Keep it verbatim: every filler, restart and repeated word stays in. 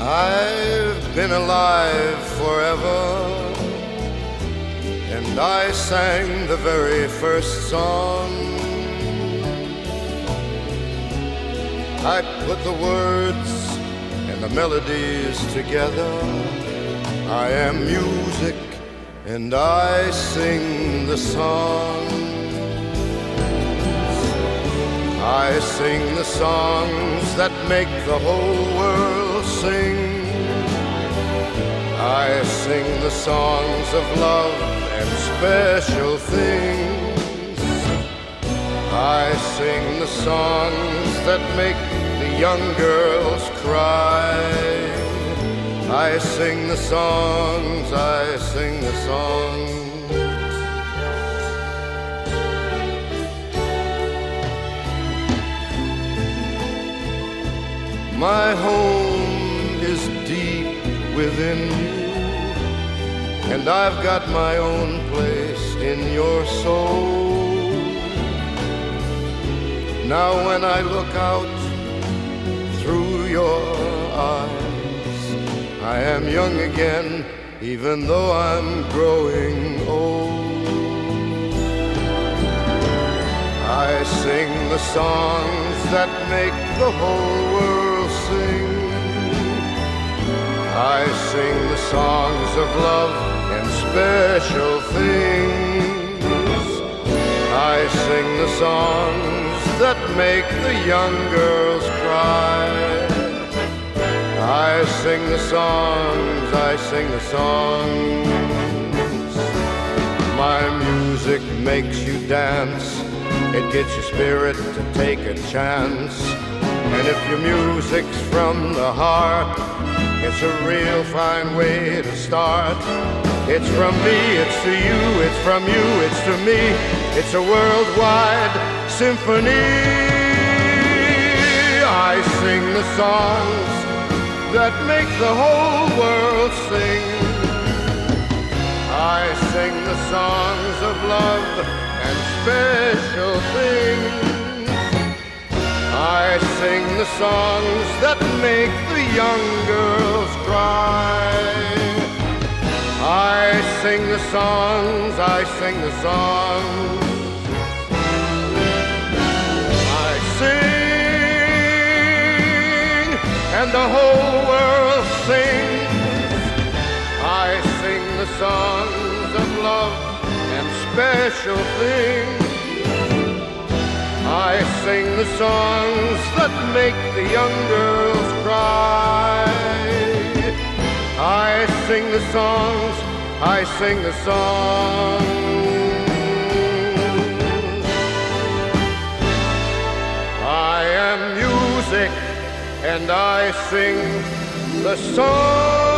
I've been alive forever, and I sang the very first song. I put the words and the melodies together. I am music, and I sing the songs. I sing the songs that make the whole world sing. I sing the songs of love and special things. I sing the songs that make the young girls cry. I sing the songs, I sing the songs. My home is deep within you, and I've got my own place in your soul. Now when I look out through your eyes, I am young again, even though I'm growing old. I sing the songs that make the whole world sing. I sing the songs of love and special things. I sing the songs that make the young girls cry. I sing the songs, I sing the songs. My music makes you dance. It gets your spirit to take a chance. And if your music's from the heart, it's a real fine way to start. It's from me, it's to you, it's from you, it's to me. It's a worldwide symphony. I sing the songs that make the whole world sing. I sing the songs of love and special things. I sing the songs that make the young girls cry. I sing the songs, I sing the songs. I sing, and the whole world sings. I sing the songs of love and special things. I sing the songs that make the young girls cry. I sing the songs, I sing the songs. I am music, and I sing the songs.